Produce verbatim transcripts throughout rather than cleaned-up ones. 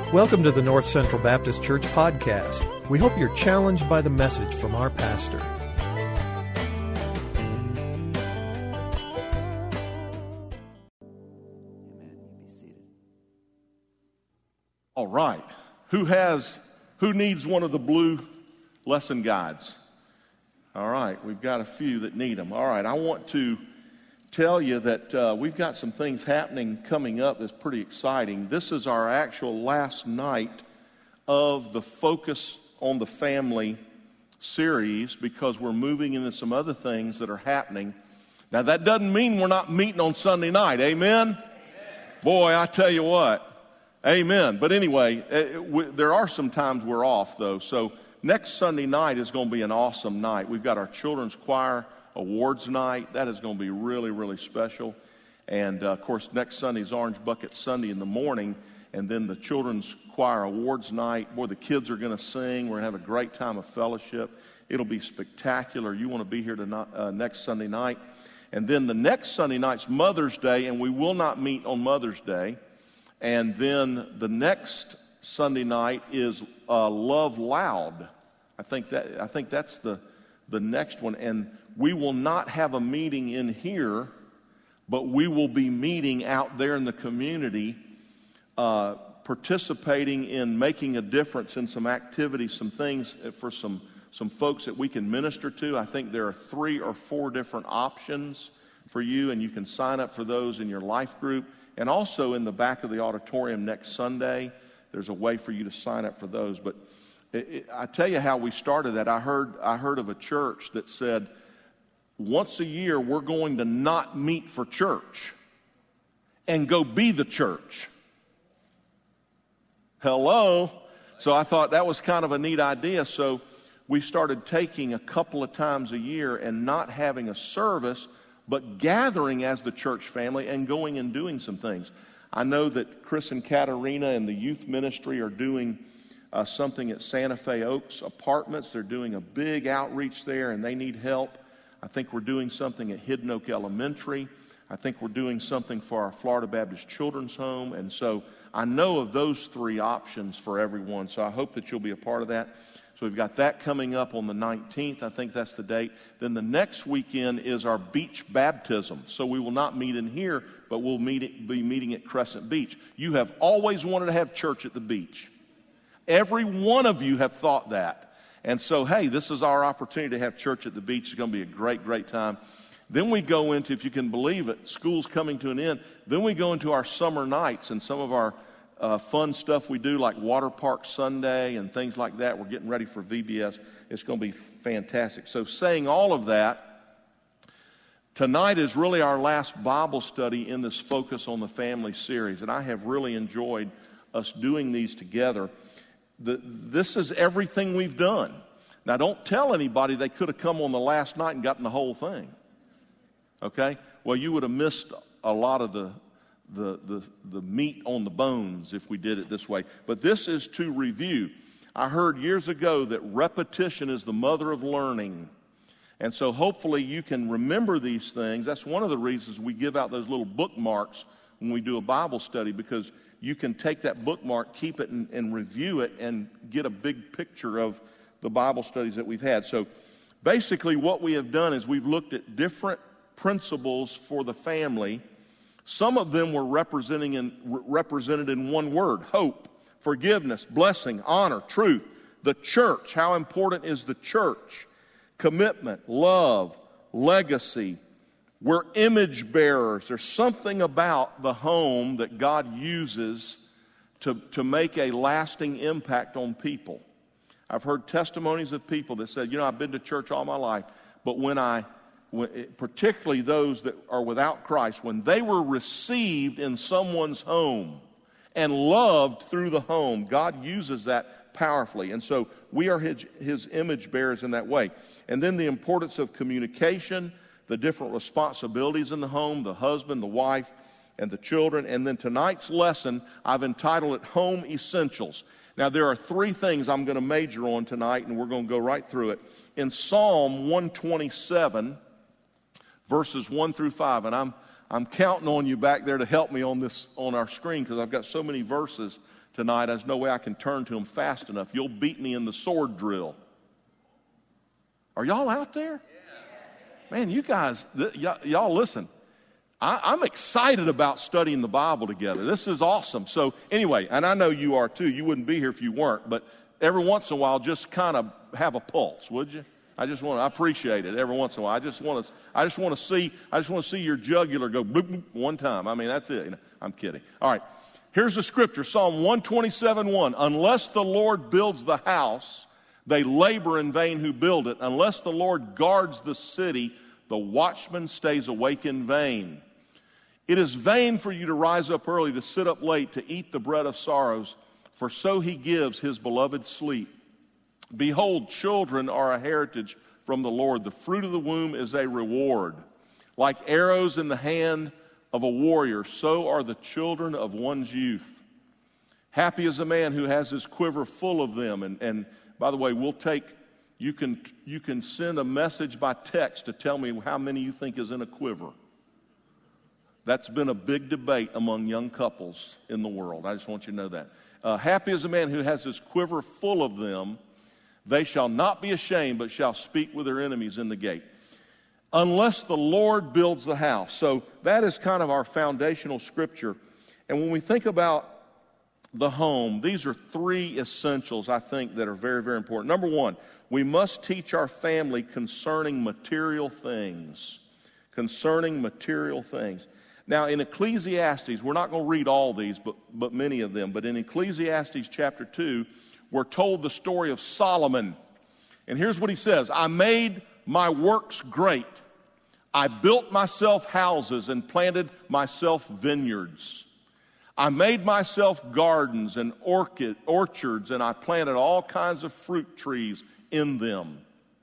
Welcome to the North Central Baptist Church podcast. We hope you're challenged by the message from our pastor. Amen. You be seated. All right. Who has, who needs one of the blue lesson guides? All right. We've got a few that need them. All right. I want to tell you that uh, we've got some things happening coming up that's pretty exciting. This is our actual last night of the Focus on the Family series because we're moving into some other things that are happening. Now, that doesn't mean we're not meeting on Sunday night. Amen? Amen. Boy, I tell you what. Amen. But anyway, it, we, there are some times we're off, though. So next Sunday night is going to be an awesome night. We've got our children's choir awards night. That is going to be really, really special. And, uh, of course, next Sunday is Orange Bucket Sunday in the morning, and then the children's choir awards night. Boy, the kids are going to sing. We're going to have a great time of fellowship. It'll be spectacular. You want to be here tonight, uh, next Sunday night. And then the next Sunday night's Mother's Day, and we will not meet on Mother's Day. And then the next Sunday night is uh, Love Loud. I think that I think that's the the next one. And we will not have a meeting in here, but we will be meeting out there in the community, uh, participating in making a difference in some activities, some things for some, some folks that we can minister to. I think there are three or four different options for you, and you can sign up for those in your life group. And also in the back of the auditorium next Sunday, there's a way for you to sign up for those. But it, it, I tell you how we started that. I heard I heard of a church that said, once a year, we're going to not meet for church and go be the church. Hello? So I thought that was kind of a neat idea. So we started taking a couple of times a year and not having a service, but gathering as the church family and going and doing some things. I know that Chris and Katarina and the youth ministry are doing uh, something at Santa Fe Oaks Apartments. They're doing a big outreach there, and they need help. I think we're doing something at Hidden Oak Elementary. I think we're doing something for our Florida Baptist Children's Home. And so I know of those three options for everyone. So I hope that you'll be a part of that. So we've got that coming up on the nineteenth. I think that's the date. Then the next weekend is our beach baptism. So we will not meet in here, but we'll meet it, be meeting at Crescent Beach. You have always wanted to have church at the beach. Every one of you have thought that. And so, hey, this is our opportunity to have church at the beach. It's going to be a great, great time. Then we go into, if you can believe it, school's coming to an end. Then we go into our summer nights and some of our uh, fun stuff we do, like Water Park Sunday and things like that. We're getting ready for V B S. It's going to be fantastic. So saying all of that, tonight is really our last Bible study in this Focus on the Family series. And I have really enjoyed us doing these together. The, this is everything we've done. Now, don't tell anybody they could have come on the last night and gotten the whole thing. Okay? Well, you would have missed a lot of the, the, the, the meat on the bones if we did it this way. But this is to review. I heard years ago that repetition is the mother of learning. And so hopefully you can remember these things. That's one of the reasons we give out those little bookmarks when we do a Bible study, because you can take that bookmark, keep it, and, and review it, and get a big picture of the Bible studies that we've had. So basically what we have done is we've looked at different principles for the family. Some of them were representing in, represented in one word: hope, forgiveness, blessing, honor, truth. The church, how important is the church? Commitment, love, legacy. We're image bearers. There's something about the home that God uses to, to make a lasting impact on people. I've heard testimonies of people that said, you know, I've been to church all my life, but when I, when, particularly those that are without Christ, when they were received in someone's home and loved through the home, God uses that powerfully. And so we are his, his image bearers in that way. And then the importance of communication, the different responsibilities in the home, the husband, the wife, and the children. And then tonight's lesson, I've entitled it Home Essentials. Now, there are three things I'm going to major on tonight, and we're going to go right through it. In Psalm one twenty-seven, verses one through five, and I'm I'm counting on you back there to help me on this on our screen, because I've got so many verses tonight. There's no way I can turn to them fast enough. You'll beat me in the sword drill. Are y'all out there? Man, you guys, th- y- y'all listen. I, I'm excited about studying the Bible together. This is awesome. So anyway, and I know you are too. You wouldn't be here if you weren't. But every once in a while, just kind of have a pulse, would you? I just want to, I appreciate it every once in a while. I just want to, I just want to see, I just want to see your jugular go bloop, bloop, one time. I mean, that's it. You know, I'm kidding. All right. Here's the scripture, Psalm one twenty-seven, one. Unless the Lord builds the house, they labor in vain who build it. Unless the Lord guards the city, the watchman stays awake in vain. It is vain for you to rise up early, to sit up late, to eat the bread of sorrows, for so he gives his beloved sleep. Behold, children are a heritage from the Lord. The fruit of the womb is a reward. Like arrows in the hand of a warrior, so are the children of one's youth. Happy is a man who has his quiver full of them. And, and by the way, we'll take, you can, you can send a message by text to tell me how many you think is in a quiver. That's been a big debate among young couples in the world. I just want you to know that. Uh, happy is a man who has his quiver full of them. They shall not be ashamed, but shall speak with their enemies in the gate. Unless the Lord builds the house. So that is kind of our foundational scripture. And when we think about the home, these are three essentials, I think, that are very, very important. Number one, we must teach our family concerning material things. Concerning material things. Now, in Ecclesiastes, we're not going to read all these, but, but many of them. But in Ecclesiastes chapter two, we're told the story of Solomon. And here's what he says. I made my works great. I built myself houses and planted myself vineyards. I made myself gardens and orchid, orchards, and I planted all kinds of fruit trees in them.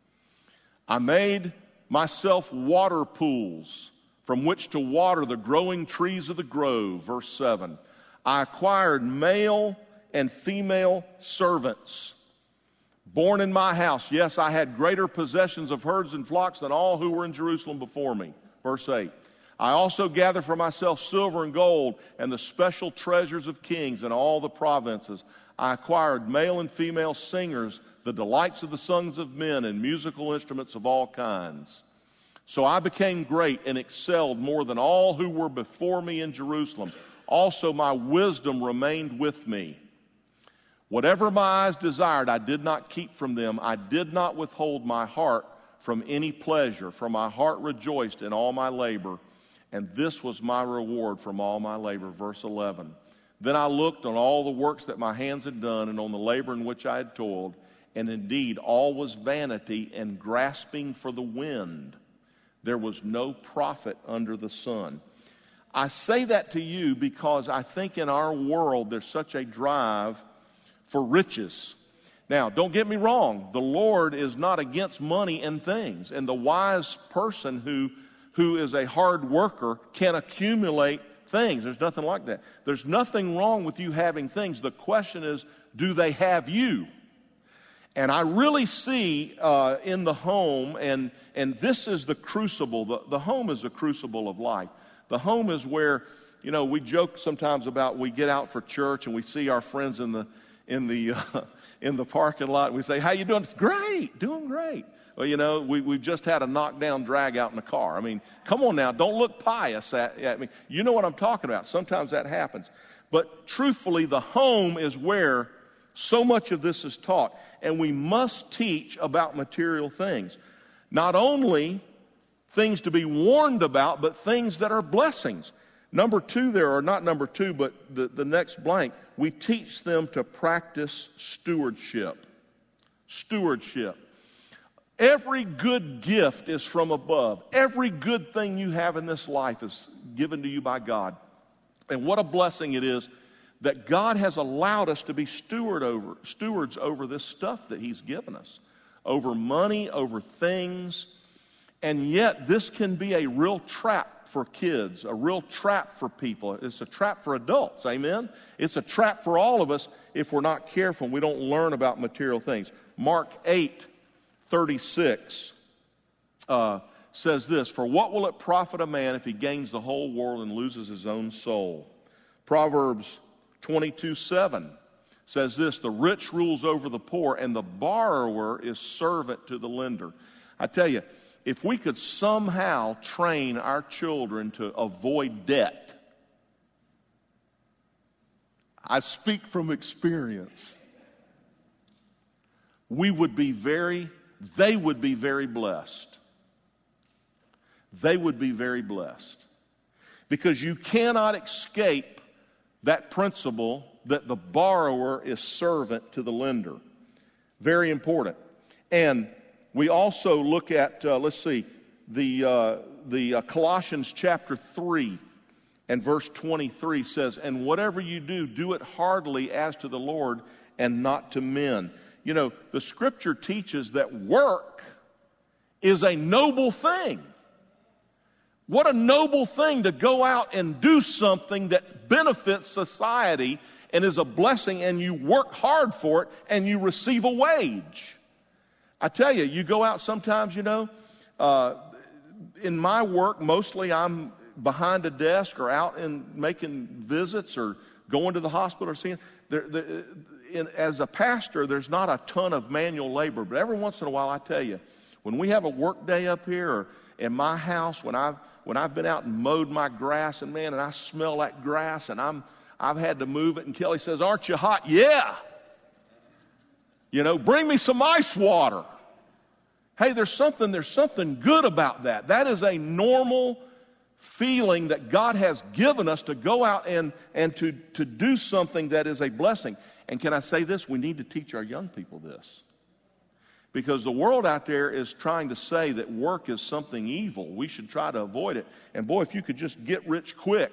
I made myself water pools from which to water the growing trees of the grove. Verse seven. I acquired male and female servants born in my house. Yes, I had greater possessions of herds and flocks than all who were in Jerusalem before me. Verse eight. I also gathered for myself silver and gold and the special treasures of kings in all the provinces. I acquired male and female singers, the delights of the sons of men, and musical instruments of all kinds. So I became great and excelled more than all who were before me in Jerusalem. Also my wisdom remained with me. Whatever my eyes desired, I did not keep from them. I did not withhold my heart from any pleasure, for my heart rejoiced in all my labor, and this was my reward from all my labor. Verse eleven. Then I looked on all the works that my hands had done, and on the labor in which I had toiled, and indeed all was vanity and grasping for the wind. There was no profit under the sun. I say that to you because I think in our world there's such a drive for riches. Now, don't get me wrong. The Lord is not against money and things. And the wise person who, who is a hard worker can accumulate things. There's nothing like that. There's nothing wrong with you having things. The question is, do they have you? And I really see uh, in the home, and, and this is the crucible. The, the home is a crucible of life. The home is where, you know, we joke sometimes about we get out for church and we see our friends in the in the uh, in the parking lot. We say, "How you doing?" "Great, doing great." Well, you know, we we've just had a knockdown drag out in the car. I mean, come on now, don't look pious at, at me. You know what I'm talking about. Sometimes that happens, but truthfully, the home is where so much of this is taught. And we must teach about material things. Not only things to be warned about, but things that are blessings. Number two there, or not number two, but the, the next blank, we teach them to practice stewardship. Stewardship. Every good gift is from above. Every good thing you have in this life is given to you by God. And what a blessing it is that God has allowed us to be steward over, stewards over this stuff that He's given us, over money, over things. And yet this can be a real trap for kids, a real trap for people. It's a trap for adults, amen? It's a trap for all of us if we're not careful and we don't learn about material things. Mark eight thirty-six uh, says this, "For what will it profit a man if he gains the whole world and loses his own soul?" Proverbs twenty-two seven says this, the rich rules over the poor, and the borrower is servant to the lender. I tell you, if we could somehow train our children to avoid debt, I speak from experience, we would be very, they would be very blessed. They would be very blessed. Because you cannot escape that principle that the borrower is servant to the lender. Very important. And we also look at, uh, let's see, the, uh, the uh, Colossians chapter three and verse twenty-three says, and whatever you do, do it heartily as to the Lord and not to men. You know, the Scripture teaches that work is a noble thing. What a noble thing to go out and do something that benefits society and is a blessing, and you work hard for it and you receive a wage. I tell you, you go out sometimes, you know, uh, in my work, mostly I'm behind a desk or out and making visits or going to the hospital or seeing. There, there, in, as a pastor, there's not a ton of manual labor, but every once in a while, I tell you, when we have a work day up here or in my house, when I've when I've been out and mowed my grass, and man, and I smell that grass, and I'm I've had to move it, and Kelly says, "Aren't you hot?" Yeah. You know, bring me some ice water. Hey, there's something there's something good about that. That is a normal feeling that God has given us to go out and and to to do something that is a blessing. And can I say this? We need to teach our young people this. Because the world out there is trying to say that work is something evil. We should try to avoid it. And boy, if you could just get rich quick,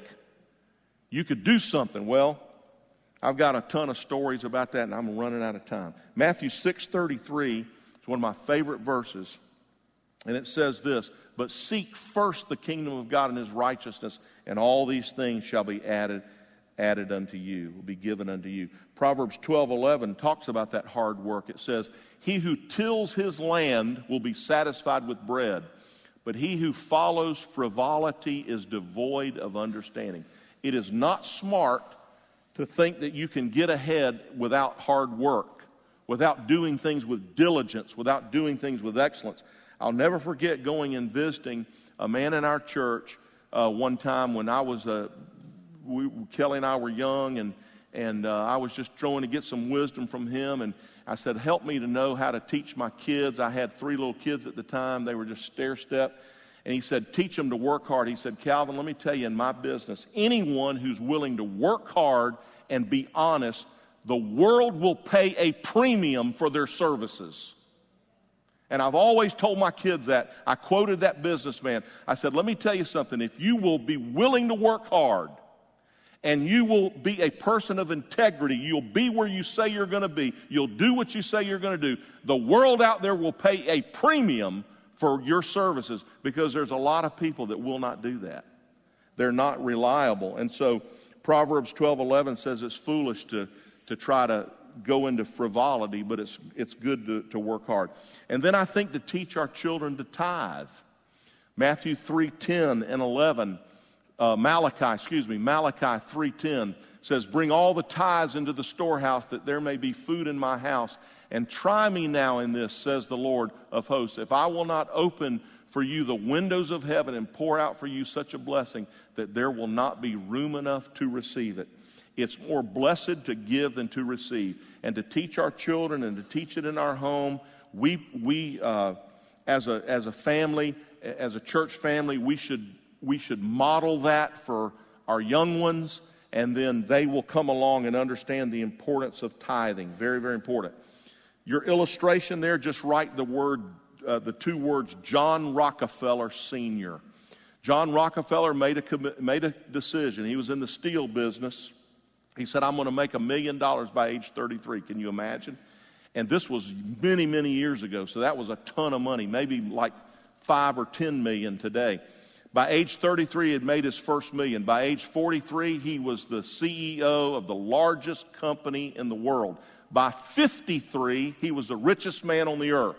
you could do something. Well, I've got a ton of stories about that, and I'm running out of time. Matthew six thirty-three is one of my favorite verses. And it says this, but seek first the kingdom of God and his righteousness, and all these things shall be added added unto you, will be given unto you. Proverbs twelve eleven talks about that hard work. It says, he who tills his land will be satisfied with bread, but he who follows frivolity is devoid of understanding. It is not smart to think that you can get ahead without hard work, without doing things with diligence, without doing things with excellence. I'll never forget going and visiting a man in our church uh, one time when I was a We, Kelly and I were young, and and uh, I was just trying to get some wisdom from him. And I said, help me to know how to teach my kids. I had three little kids at the time. They were just stair-step. And he said, teach them to work hard. He said, Calvin, let me tell you, in my business, anyone who's willing to work hard and be honest, the world will pay a premium for their services. And I've always told my kids that. I quoted that businessman. I said, let me tell you something. If you will be willing to work hard, and you will be a person of integrity. You'll be where you say you're going to be. You'll do what you say you're going to do. The world out there will pay a premium for your services because there's a lot of people that will not do that. They're not reliable. And so Proverbs twelve eleven says it's foolish to, to try to go into frivolity, but it's, it's good to, to work hard. And then I think to teach our children to tithe. Matthew three ten and eleven Uh, Malachi, excuse me, Malachi three ten says, bring all the tithes into the storehouse that there may be food in my house. And try me now in this, says the Lord of hosts, if I will not open for you the windows of heaven and pour out for you such a blessing that there will not be room enough to receive it. It's more blessed to give than to receive. And to teach our children and to teach it in our home, we, we uh, as a, as a family, as a church family, we should We should model that for our young ones, and then they will come along and understand the importance of tithing. Very, very important. Your illustration there, just write the word, uh, the two words, John Rockefeller Senior John Rockefeller made a made a decision. He was in the steel business. He said, I'm going to make a million dollars by age thirty-three. Can you imagine? And this was many, many years ago, so that was a ton of money, maybe like five or ten million today. By age thirty-three, he had made his first million. By age forty-three, he was the C E O of the largest company in the world. By fifty-three, he was the richest man on the earth.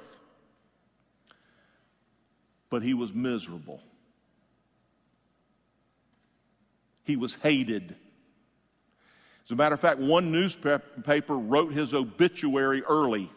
But he was miserable. He was hated. As a matter of fact, one newspaper wrote his obituary early.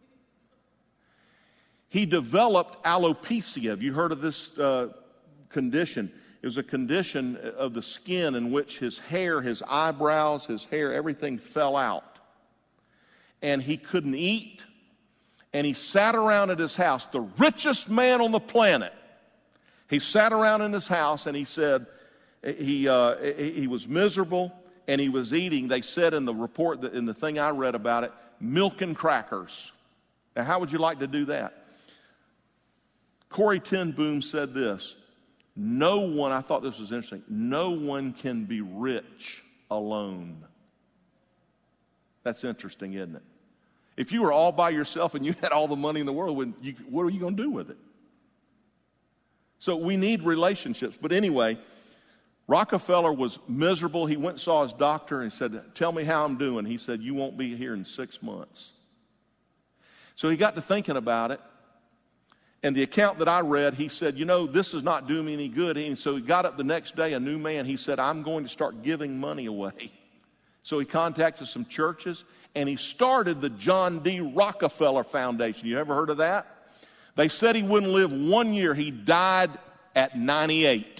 He developed alopecia. Have you heard of this uh, condition? It was a condition of the skin in which his hair, his eyebrows, his hair, everything fell out. And he couldn't eat. And he sat around at his house, the richest man on the planet. He sat around in his house and he said he uh, he was miserable and he was eating, they said in the report, that in the thing I read about it, milk and crackers. Now, how would you like to do that? Corrie ten Boom said this, no one, I thought this was interesting, no one can be rich alone. That's interesting, isn't it? If you were all by yourself and you had all the money in the world, you, what are you going to do with it? So we need relationships. But anyway, Rockefeller was miserable. He went and saw his doctor and he said, tell me how I'm doing. He said, you won't be here in six months. So he got to thinking about it. And the account that I read, he said, you know, this is not doing me any good. And so he got up the next day, a new man. He said, I'm going to start giving money away. So he contacted some churches and he started the John D. Rockefeller Foundation. You ever heard of that? They said he wouldn't live one year. He died at ninety-eight.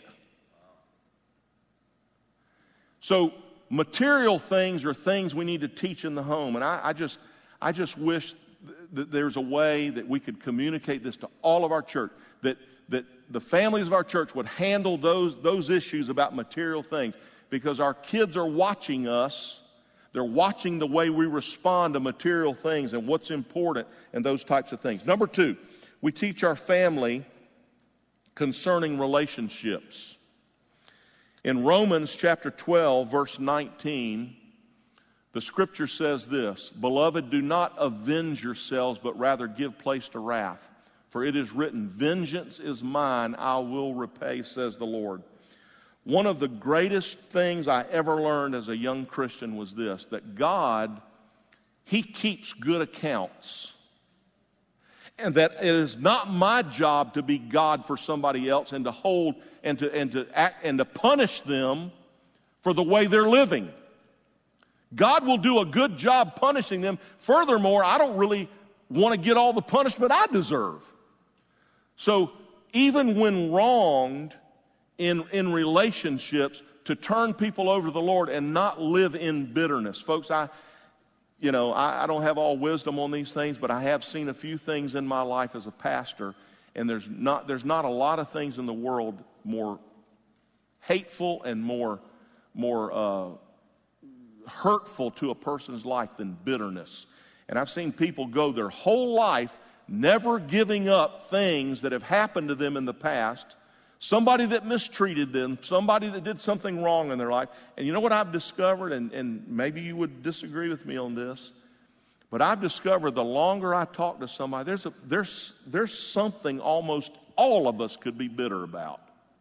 So material things are things we need to teach in the home. And I, I just I just wish that there's a way that we could communicate this to all of our church, that that the families of our church would handle those those issues about material things, because our kids are watching us. They're watching the way we respond to material things and what's important and those types of things. Number two, we teach our family concerning relationships. In Romans chapter twelve, verse nineteen, the scripture says this, Beloved, do not avenge yourselves, but rather give place to wrath. For it is written, Vengeance is mine, I will repay, says the Lord. One of the greatest things I ever learned as a young Christian was this, that God, He keeps good accounts. And that it is not my job to be God for somebody else and to hold and to and to act and to punish them for the way they're living. God will do a good job punishing them. Furthermore, I don't really want to get all the punishment I deserve. So even when wronged in, in relationships, to turn people over to the Lord and not live in bitterness. Folks, I You know, I, I don't have all wisdom on these things, but I have seen a few things in my life as a pastor, and there's not there's not a lot of things in the world more hateful and more more uh, hurtful to a person's life than bitterness. And I've seen people go their whole life never giving up things that have happened to them in the past, somebody that mistreated them, somebody that did something wrong in their life. And you know what I've discovered, and, and maybe you would disagree with me on this, but I've discovered the longer I talk to somebody, there's a, there's there's something almost all of us could be bitter about.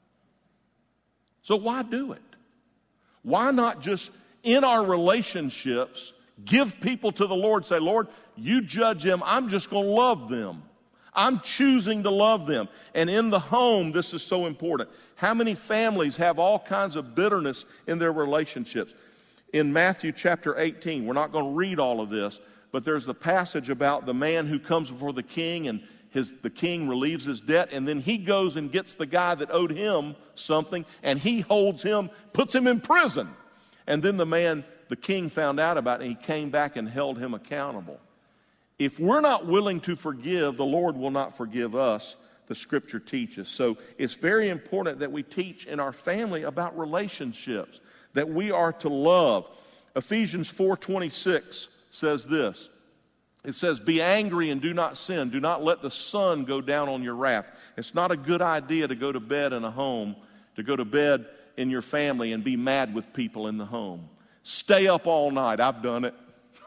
So why do it? Why not just in our relationships give people to the Lord, say, Lord, you judge them, I'm just going to love them. I'm choosing to love them. And in the home, this is so important. How many families have all kinds of bitterness in their relationships? In Matthew chapter eighteen, we're not going to read all of this, but there's the passage about the man who comes before the king, and his, the king relieves his debt, and then he goes and gets the guy that owed him something, and he holds him, puts him in prison. And then the man, the king found out about it, and he came back and held him accountable. If we're not willing to forgive, the Lord will not forgive us, the Scripture teaches. So it's very important that we teach in our family about relationships, that we are to love. Ephesians four twenty-six says this. It says, be angry and do not sin. Do not let the sun go down on your wrath. It's not a good idea to go to bed in a home, to go to bed in your family and be mad with people in the home. Stay up all night. I've done it.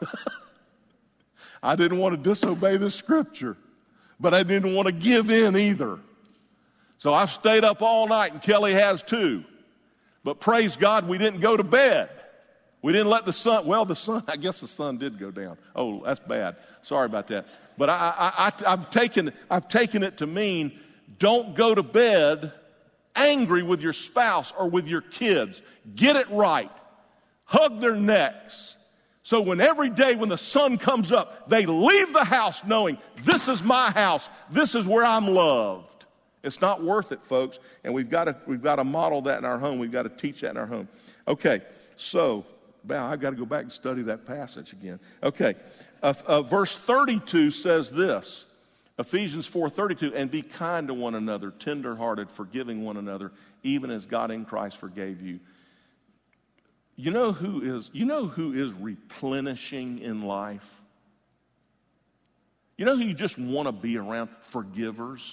I didn't want to disobey the Scripture, but I didn't want to give in either. So I've stayed up all night, and Kelly has too. But praise God, we didn't go to bed. We didn't let the sun, well, the sun, I guess the sun did go down. Oh, that's bad. Sorry about that. But I, I, I, I've taken, I've taken it to mean don't go to bed angry with your spouse or with your kids. Get it right. hug their necks. So when every day when the sun comes up, they leave the house knowing, this is my house, this is where I'm loved. It's not worth it, folks, and we've got to we've got to model that in our home. We've got to teach that in our home. Okay, so, wow, I've got to go back and study that passage again. Okay, uh, uh, verse thirty-two says this, Ephesians four thirty-two, and be kind to one another, tenderhearted, forgiving one another, even as God in Christ forgave you. You know who is, you know who is replenishing in life? You know who you just want to be around? Forgivers.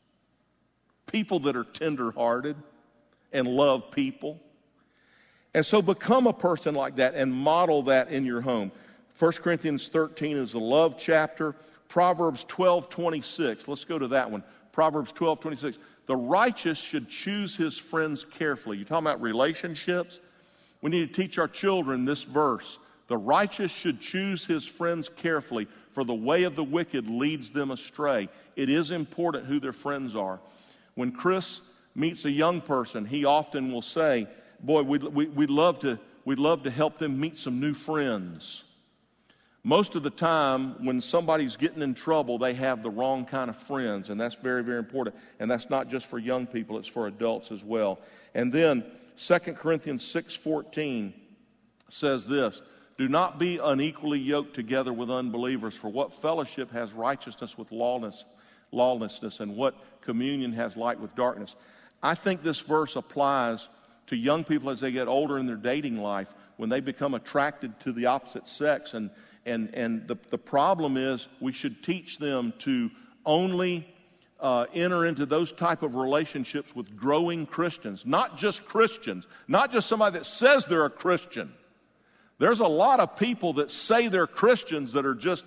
People that are tenderhearted and love people. And so become a person like that and model that in your home. First Corinthians thirteen is the love chapter. Proverbs twelve twenty-six. Let's go to that one. Proverbs twelve twenty-six. The righteous should choose his friends carefully. You're talking about relationships? We need to teach our children this verse. The righteous should choose his friends carefully, for the way of the wicked leads them astray. It is important who their friends are. When Chris meets a young person, he often will say, boy, we'd, we, we'd, love to, we'd love to help them meet some new friends. Most of the time, when somebody's getting in trouble, they have the wrong kind of friends, and that's very, very important. And that's not just for young people, it's for adults as well. And then Second Corinthians six fourteen says this, do not be unequally yoked together with unbelievers, for what fellowship has righteousness with lawlessness, lawlessness, and what communion has light with darkness? I think this verse applies to young people as they get older in their dating life, when they become attracted to the opposite sex. And, and, and the, the problem is we should teach them to only Uh, enter into those type of relationships with growing Christians, not just Christians, not just somebody that says they're a Christian. There's a lot of people that say they're Christians that are just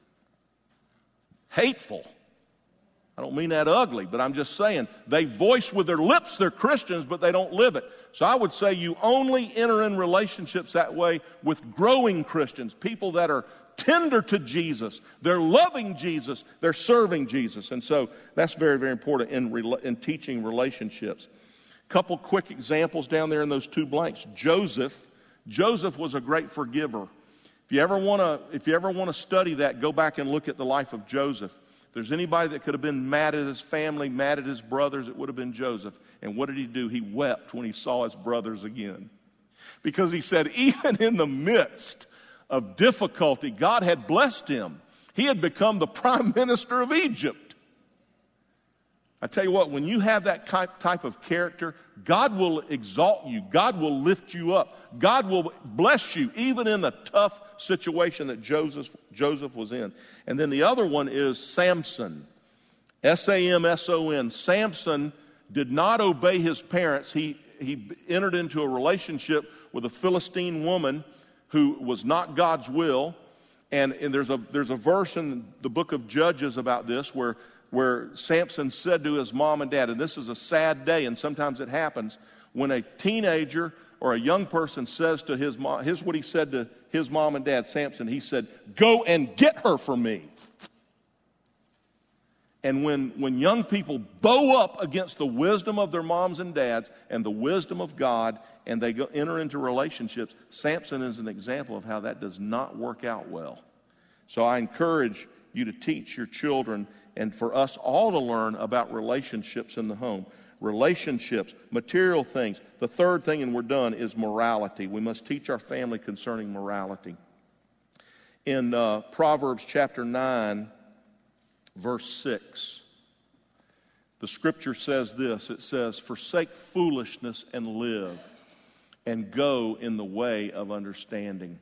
hateful. I don't mean that ugly, but I'm just saying they voice with their lips they're Christians, but they don't live it. So I would say you only enter in relationships that way with growing Christians, people that are tender to Jesus, they're loving Jesus, they're serving Jesus. And so that's very, very important in, in teaching relationships. Couple quick examples down there in those two blanks. Joseph, Joseph was a great forgiver. If you ever want to, if you ever want to study that, go back and look at the life of Joseph. If there's anybody that could have been mad at his family, mad at his brothers, it would have been Joseph. And what did he do? He wept when he saw his brothers again. Because he said, even in the midst of difficulty, God had blessed him. He had become the prime minister of Egypt. I tell you what, when you have that type of character, God will exalt you. God will lift you up. God will bless you, even in the tough situation that Joseph, Joseph was in. And then the other one is Samson. S A M S O N. Samson did not obey his parents. He, he entered into a relationship with a Philistine woman who was not God's will. And, and there's a there's a verse in the book of Judges about this where, where Samson said to his mom and dad, and this is a sad day, and sometimes it happens, when a teenager or a young person says to his mom, here's what he said to his mom and dad, Samson. He said, go and get her for me. And when, when young people bow up against the wisdom of their moms and dads and the wisdom of God, and they go enter into relationships, Samson is an example of how that does not work out well. So I encourage you to teach your children and for us all to learn about relationships in the home. Relationships, material things. The third thing, and we're done, is morality. We must teach our family concerning morality. In uh, Proverbs chapter nine, verse six, the scripture says this. It says, forsake foolishness and live, and go in the way of understanding.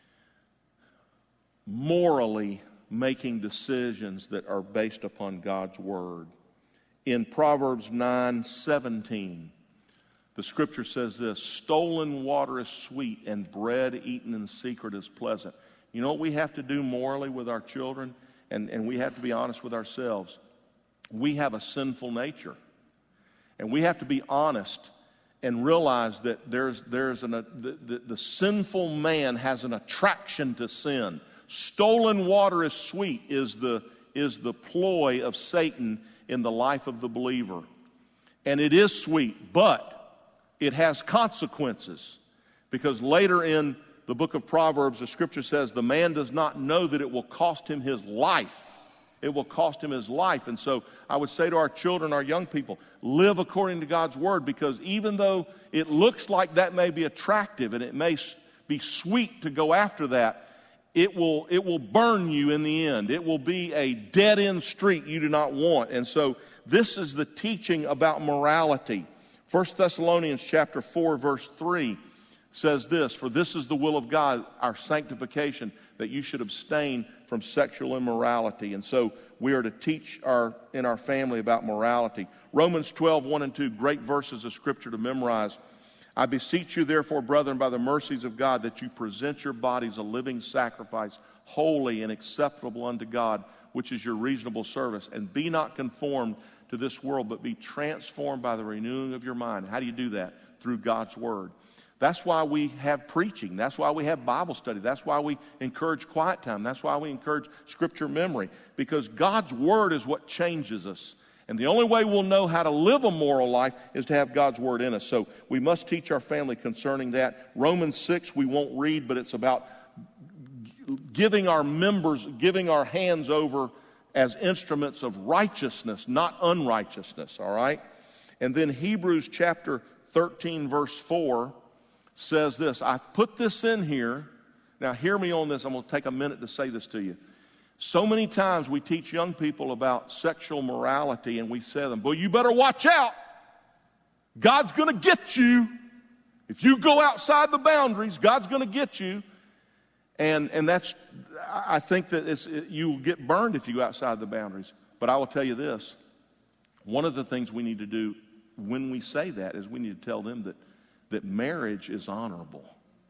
Morally making decisions that are based upon God's word. In Proverbs nine seventeen, the scripture says this, stolen water is sweet and bread eaten in secret is pleasant. You know what we have to do morally with our children? And, and we have to be honest with ourselves. We have a sinful nature. And we have to be honest and realize that there's, there's an, a, the, the, the sinful man has an attraction to sin. Stolen water is sweet is the, is the ploy of Satan in the life of the believer. And it is sweet, but it has consequences. Because later in the book of Proverbs, the scripture says, the man does not know that it will cost him his life. It will cost him his life. And so I would say to our children, our young people, live according to God's word, because even though it looks like that may be attractive and it may be sweet to go after that, it will, it will burn you in the end. It will be a dead-end street you do not want. And so this is the teaching about morality. First Thessalonians chapter four, verse three says this, for this is the will of God, our sanctification, that you should abstain from sexual immorality. And so we are to teach our in our family about morality. Romans twelve, one and two, great verses of scripture to memorize. I beseech you, therefore, brethren, by the mercies of God, that you present your bodies a living sacrifice, holy and acceptable unto God, which is your reasonable service. And be not conformed to this world, but be transformed by the renewing of your mind. How do you do that? Through God's word. That's why we have preaching. That's why we have Bible study. That's why we encourage quiet time. That's why we encourage scripture memory. Because God's word is what changes us. And the only way we'll know how to live a moral life is to have God's word in us. So we must teach our family concerning that. Romans six we won't read, but it's about giving our members, giving our hands over as instruments of righteousness, not unrighteousness, all right? And then Hebrews chapter thirteen, verse four says this. I put this in here. Now hear me on this. I'm going to take a minute to say this to you. So many times we teach young people about sexual morality and we say to them, boy, you better watch out. God's going to get you. If you go outside the boundaries, God's going to get you. And and that's, I think that it's, it, you will get burned if you go outside the boundaries. But I will tell you this. One of the things we need to do when we say that is we need to tell them that that marriage is honorable.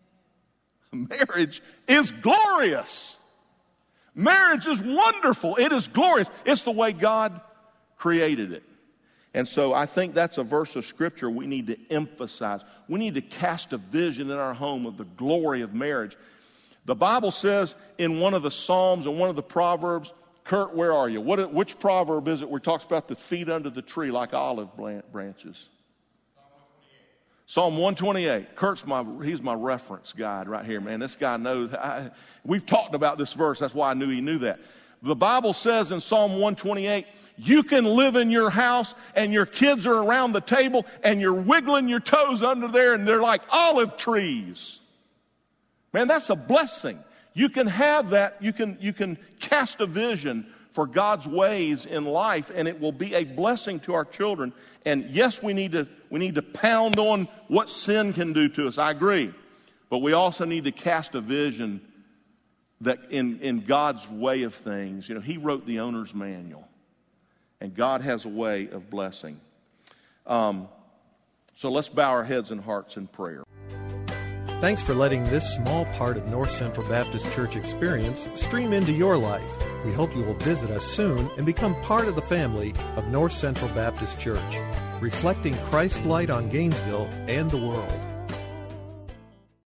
Marriage is glorious. Marriage is wonderful. It is glorious. It's the way God created it. And so I think that's a verse of scripture we need to emphasize. We need to cast a vision in our home of the glory of marriage. The Bible says in one of the Psalms and one of the Proverbs, Kurt, where are you? What, which proverb is it where it talks about the feet under the tree like olive branches? Psalm one twenty-eight. Kurt's my, he's my reference guide right here, man. This guy knows. I, we've talked about this verse. That's why I knew he knew that. The Bible says in Psalm one twenty-eight, you can live in your house and your kids are around the table and you're wiggling your toes under there and they're like olive trees. Man, that's a blessing. You can have that. You can, you can cast a vision for God's ways in life, and it will be a blessing to our children. And yes, we need to we need to pound on what sin can do to us. I agree. But we also need to cast a vision that in, in God's way of things, you know, He wrote the owner's manual. And God has a way of blessing. Um, so let's bow our heads and hearts in prayer. Thanks for letting this small part of North Central Baptist Church experience stream into your life. We hope you will visit us soon and become part of the family of North Central Baptist Church, reflecting Christ's light on Gainesville and the world.